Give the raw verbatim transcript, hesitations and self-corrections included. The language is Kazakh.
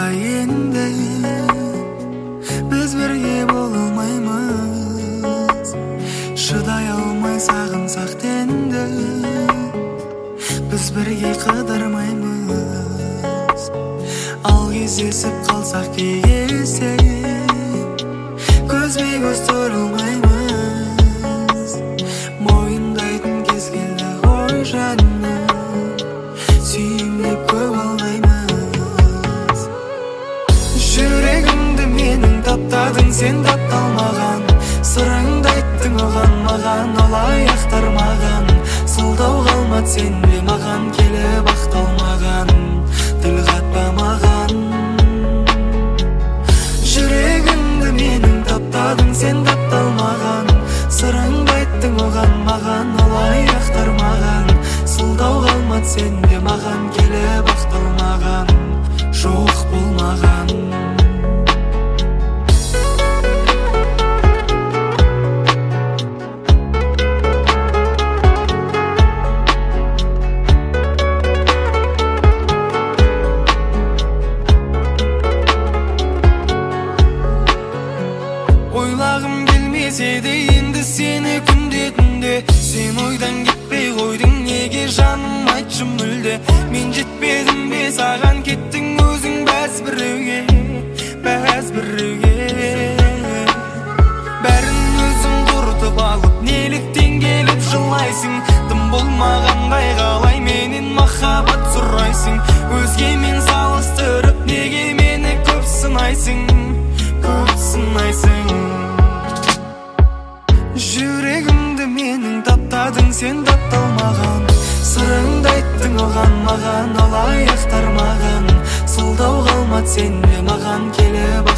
қалай енді біз бірге бола алмаймыз, шыдай алмай сағынсақ енді біз бірге қыдырмаймыз. Ал кездесіп қалсақ кей кезде көзбе көз тұрылмаймыз, мойындайтын кез келді ғой жаным, сүйем деп көп алдаймыз. Жүрегімді менің таптадың, сен тапталмаған, сырыңды айттың оған, маған олай ақтармаған, сылтау қалмады сенде маған келіп ақталмаған, тіл қатпа маған. Жүрегімді менің таптадың, сен тапталмаған, сырыңды айттың оған, маған олай ақтармаған, сылтау қалмады сенде маған келіп ақталмаған, жоқ болмаған. Ойлағым келмесе де енді сені күнде түнде, сен ойдан кетпей қойдың неге жаным, айтшы мүлде. Мен жетпедім бе саған, кеттің өзің бәз біреуге, бәз біреуге. Бәрін өзің құртып алып, неліктен келіп жылайсың, тым болмағандай қалай менен махаббат сұрайсың. Өзгемен салыстырып неге мені көп сынайсың, көп сынайсың. Жүрегімді менің таптадың, сен тапталмаған, сырыңды айттың оған, маған олай ақтармаған, сылтау қалмады сенде маған келіп